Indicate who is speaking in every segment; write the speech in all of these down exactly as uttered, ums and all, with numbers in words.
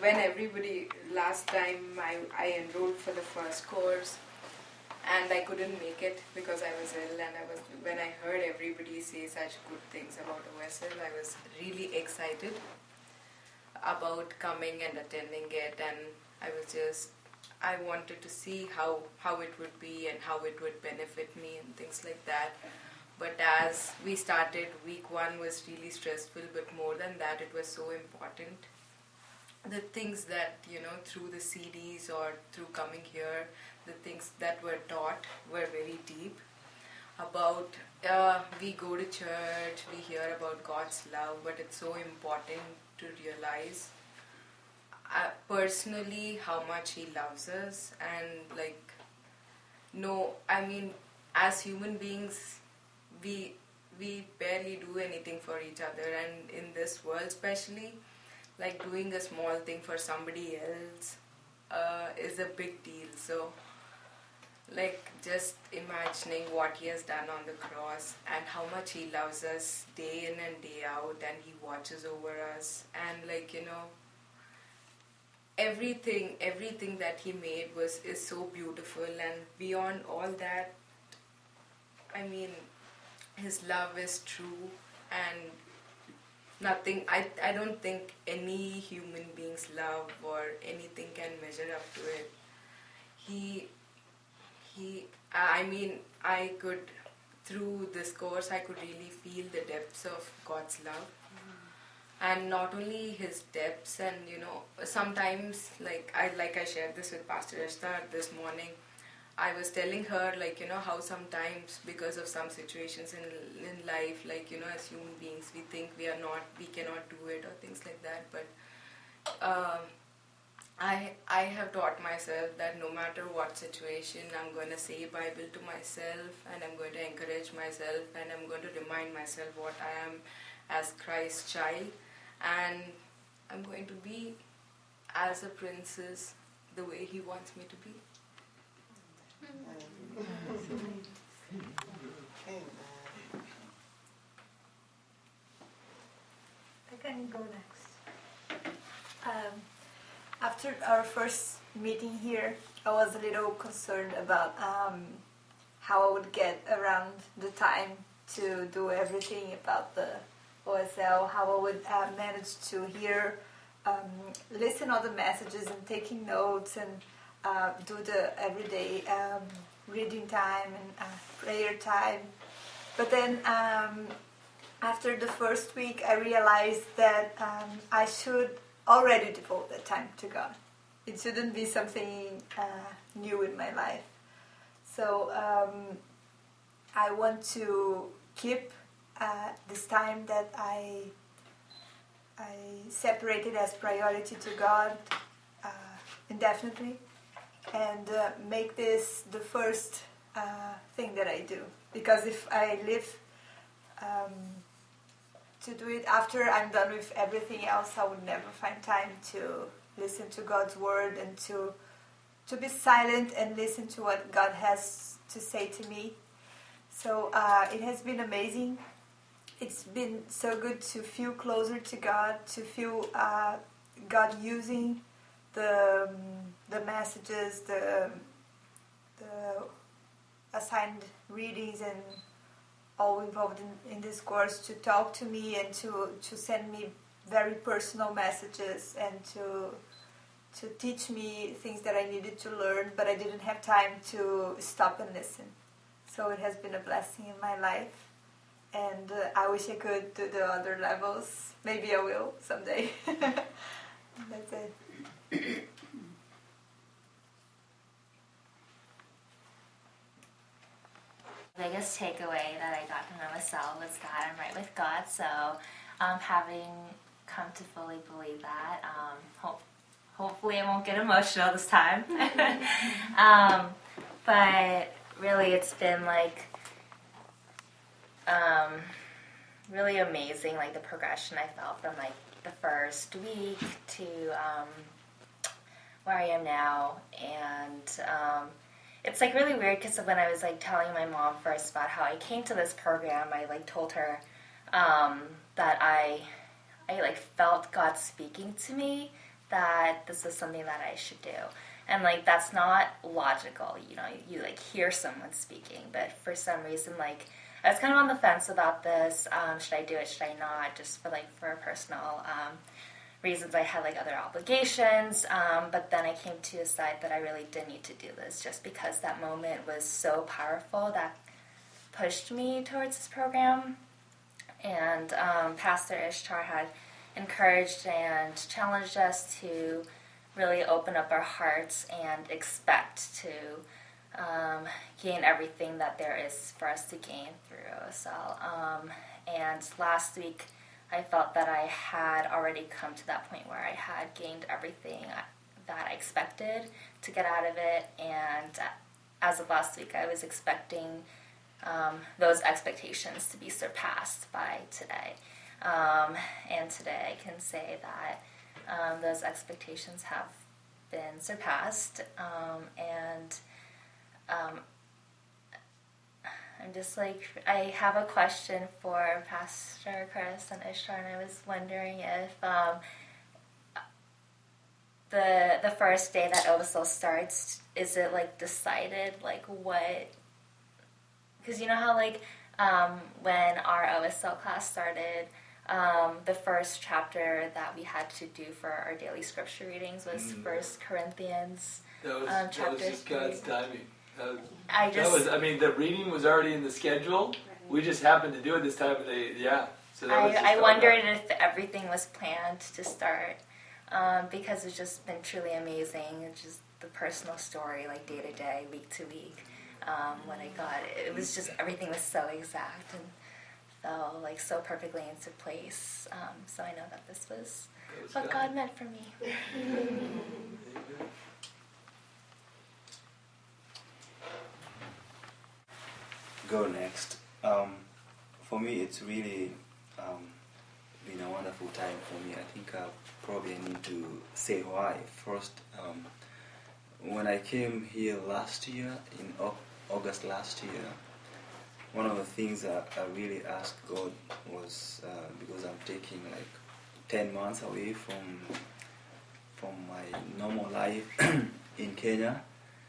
Speaker 1: when everybody, last time I, I enrolled for the first course and I couldn't make it because I was ill, and I was when I heard everybody say such good things about O S L, I was really excited about coming and attending it, and I was just, I wanted to see how, how it would be and how it would benefit me and things like that. But as we started, week one was really stressful, but more than that, it was so important. The things that, you know, through the C Ds or through coming here, the things that were taught were very deep. About, uh, we go to church, we hear about God's love, but it's so important to realize uh, personally how much He loves us. And like, no, I mean, as human beings, we we barely do anything for each other, and in this world especially, like doing a small thing for somebody else uh, is a big deal. So like just imagining what He has done on the cross and how much He loves us day in and day out, and He watches over us, and like, you know, everything everything that He made was is so beautiful. And beyond all that, I mean, His love is true, and nothing, I, I don't think any human being's love or anything can measure up to it. He, he, I mean, I could, through this course, I could really feel the depths of God's love. Mm-hmm. And not only His depths, and you know, sometimes, like I, like I shared this with Pastor Ashtar this morning, I was telling her, like, you know, how sometimes because of some situations in in life, like, you know, as human beings, we think we are not, we cannot do it or things like that. But um, I I have taught myself that no matter what situation, I'm going to say Bible to myself, and I'm going to encourage myself, and I'm going to remind myself what I am as Christ's child, and I'm going to be as a princess the way He wants me to be.
Speaker 2: I can go next. Um, after our first meeting here, I was a little concerned about um, how I would get around the time to do everything about the O S L, how I would uh, manage to hear, um, listen all the messages and taking notes, and Uh, do the everyday um, reading time and uh, prayer time. But then um, after the first week, I realized that um, I should already devote that time to God. It shouldn't be something uh, new in my life. So um, I want to keep uh, this time that I I separated as priority to God uh, indefinitely, and uh, make this the first uh, thing that I do. Because if I live um, to do it after I'm done with everything else, I would never find time to listen to God's word and to to be silent and listen to what God has to say to me. So uh, it has been amazing. It's been so good to feel closer to God, to feel uh, God using the um, the messages, the the assigned readings, and all involved in, in this course to talk to me and to, to send me very personal messages and to to teach me things that I needed to learn, but I didn't have time to stop and listen. So it has been a blessing in my life, and uh, I wish I could do the other levels. Maybe I will someday. That's it.
Speaker 3: The biggest takeaway that I got from O S L was that I'm right with God. So um, having come to fully believe that, um, hope, hopefully I won't get emotional this time. um, but really it's been like um, really amazing, like the progression I felt from like the first week to um, where I am now. And um, it's like really weird because when I was like telling my mom first about how I came to this program, I like told her um, that I I like felt God speaking to me that this was something that I should do. And, like, that's not logical, you know, you, like, hear someone speaking, but for some reason, like, I was kind of on the fence about this, um, should I do it, should I not, just for, like, for personal um, reasons. I had, like, other obligations, um, but then I came to decide that I really did need to do this, just because that moment was so powerful that pushed me towards this program. And um, Pastor Ishtar had encouraged and challenged us to really open up our hearts and expect to um, gain everything that there is for us to gain through O S L. Um, and last week, I felt that I had already come to that point where I had gained everything that I expected to get out of it. And as of last week, I was expecting um, those expectations to be surpassed by today. Um, and today I can say that Um, those expectations have been surpassed, um, and um, I'm just like, I have a question for Pastor Chris and Ishtar, and I was wondering if um, the the first day that O S L starts, is it like decided, like what, because you know how like um, when our O S L class started, Um, the first chapter that we had to do for our daily scripture readings was mm. First Corinthians.
Speaker 4: That was,
Speaker 3: um,
Speaker 4: that was just God's timing. That was,
Speaker 3: I just,
Speaker 4: that was, I mean, the reading was already in the schedule. We just happened to do it this time of the, yeah. So that
Speaker 3: I,
Speaker 4: was just
Speaker 3: I wondered
Speaker 4: that.
Speaker 3: if everything was planned to start, um, because it's just been truly amazing. It's just the personal story, like day to day, week to week. Um, when I got it, it was just, everything was so exact and fell like so perfectly into place. Um, so I know that this was, was what God. God meant for me.
Speaker 5: Go next. Um, for me, it's really um, been a wonderful time for me. I think I probably need to say why. First, um, when I came here last year, in August last year, one of the things that I really asked God was, uh, because I'm taking like ten months away from from my normal life in Kenya.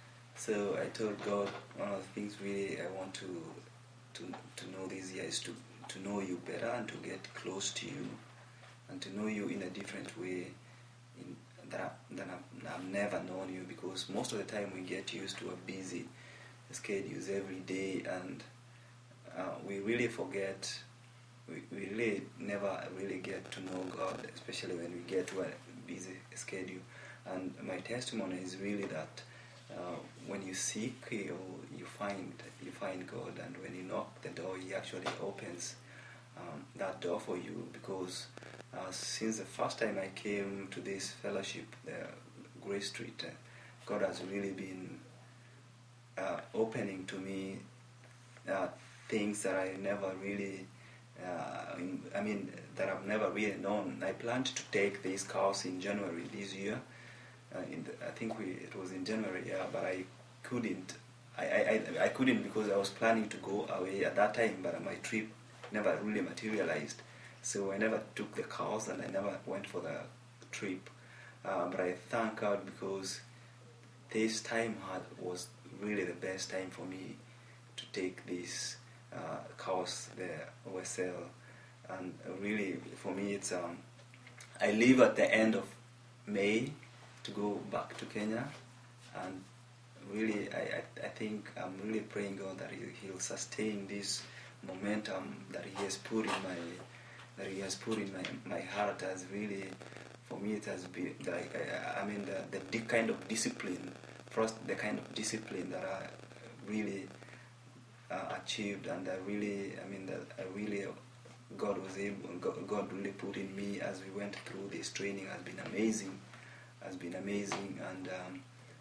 Speaker 5: So I told God, one of the things really I want to to to know this year is to, to know you better and to get close to you and to know you in a different way in, that, I, that I've, I've never known you, because most of the time we get used to a busy schedules every day, and Uh, we really forget, we, we really never really get to know God, especially when we get to a busy schedule. And my testimony is really that uh, when you seek, you, you find you find God, and when you knock the door, He actually opens um, that door for you. Because uh, since the first time I came to this fellowship, the Grace Street, uh, God has really been uh, opening to me Uh, things that I never really, uh, I mean, that I've never really known. I planned to take this course in January this year. Uh, in the, I think we it was in January, yeah, but I couldn't. I, I, I couldn't because I was planning to go away at that time, but my trip never really materialized. So I never took the course and I never went for the trip. Uh, but I thank God because this time had, was really the best time for me to take this uh, course, the O S L. And really, for me, it's um, I leave at the end of May to go back to Kenya, and really, I, I, I think I'm really praying God that he, He'll sustain this momentum that He has put in my that He has put in my my heart. As really, for me, it has been like I, I mean the the di- kind of discipline, first the kind of discipline that I really uh, achieved, and I really, I mean that I really. God was able, God really put in me as we went through this training has been amazing, has been amazing, and um,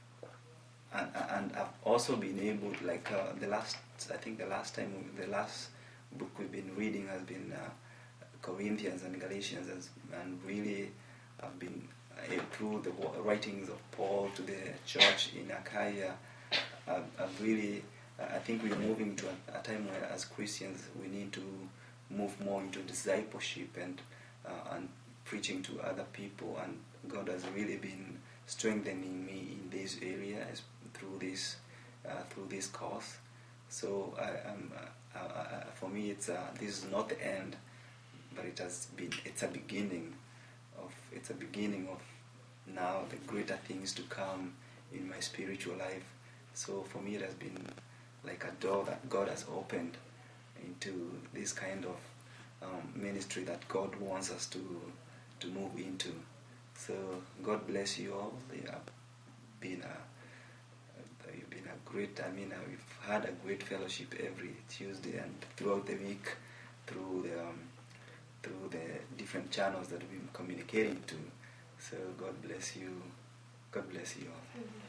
Speaker 5: and and I've also been able, like uh, the last, I think the last time, the last book we've been reading has been uh, Corinthians and Galatians, as, and really I've been uh, through the writings of Paul to the church in Achaia. I've, I've really, I think we're moving to a, a time where, as Christians, we need to move more into discipleship and uh, and preaching to other people, and God has really been strengthening me in this area as, through this uh, through this course. So I, um, uh, uh, for me, it's uh, this is not the end, but it has been it's a beginning of it's a beginning of now the greater things to come in my spiritual life. So for me, it has been like a door that God has opened into this kind of um, ministry that God wants us to to move into. So God bless you all. You have been a, you've been a great, I mean, uh, we've had a great fellowship every Tuesday and throughout the week through the, um, through the different channels that we've been communicating to. So God bless you. God bless you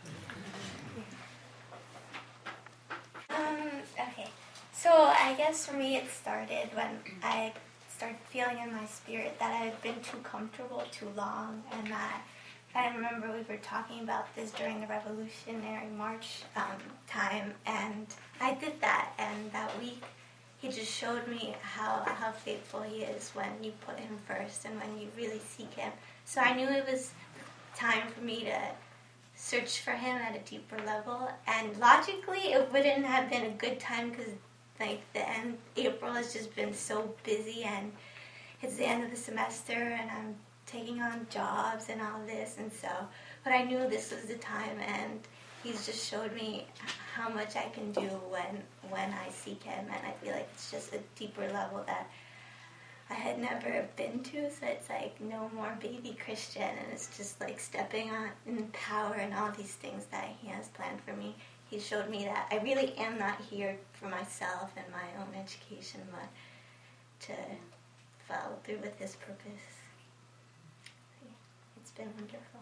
Speaker 5: all.
Speaker 6: Um, okay. So I guess for me it started when I started feeling in my spirit that I had been too comfortable too long, and that I remember we were talking about this during the Revolutionary March um, time, and I did that, and that week he just showed me how, how faithful he is when you put him first and when you really seek him. So I knew it was time for me to search for him at a deeper level, and logically it wouldn't have been a good time because like the end, April has just been so busy, and it's the end of the semester, and I'm taking on jobs and all this, and so, but I knew this was the time, and he's just showed me how much I can do when when I seek him, and I feel like it's just a deeper level that I had never been to, so it's like no more baby Christian, and it's just like stepping on in power and all these things that he has planned for me. He showed me that I really am not here for myself and my own education, but to follow through with his purpose. It's been wonderful.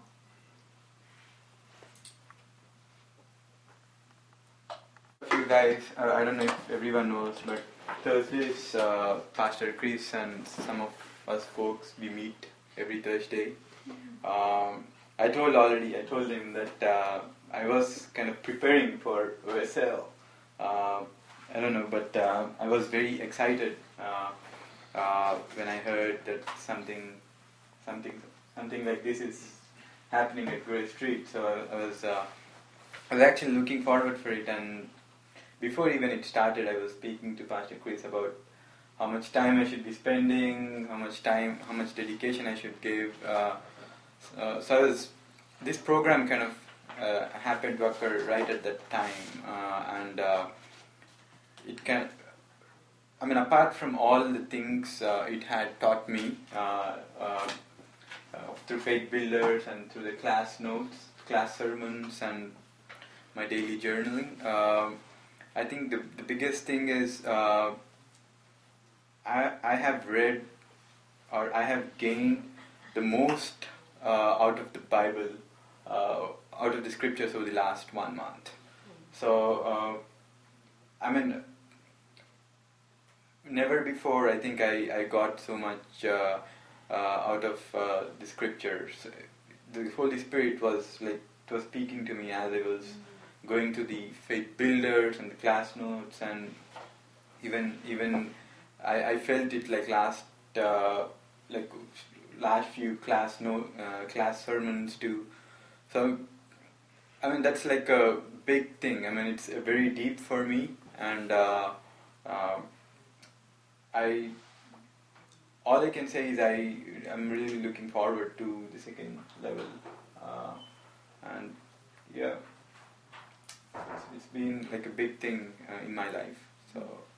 Speaker 7: You guys, uh, I don't know if everyone knows, but Thursdays, uh, Pastor Chris and some of us folks, we meet every Thursday. Um, I told already, I told him that uh, I was kind of preparing for O S L. Uh, I don't know, but uh, I was very excited uh, uh, when I heard that something, something, something like this is happening at Grey Street. So I, I was, uh, I was actually looking forward for it. And before even it started, I was speaking to Pastor Chris about how much time I should be spending, how much time, how much dedication I should give. Uh, uh, so I was, this program kind of uh, happened to occur right at that time, uh, and uh, it can. I mean, apart from all the things uh, it had taught me uh, uh, uh, through Faith Builders and through the class notes, class sermons, and my daily journaling. Uh, I think the the biggest thing is uh, I I have read or I have gained the most uh, out of the Bible, uh, out of the scriptures over the last one month. So uh, I mean, never before I think I, I got so much uh, uh, out of uh, the scriptures. The Holy Spirit was like was speaking to me as I was going to the Faith Builders and the class notes, and even even I, I felt it like last uh, like last few class no uh, class sermons too. So I mean that's like a big thing. I mean it's uh, very deep for me, and uh, uh, I all I can say is I I'm really looking forward to the second level, uh, and yeah. It's, it's been like a big thing uh, in my life. So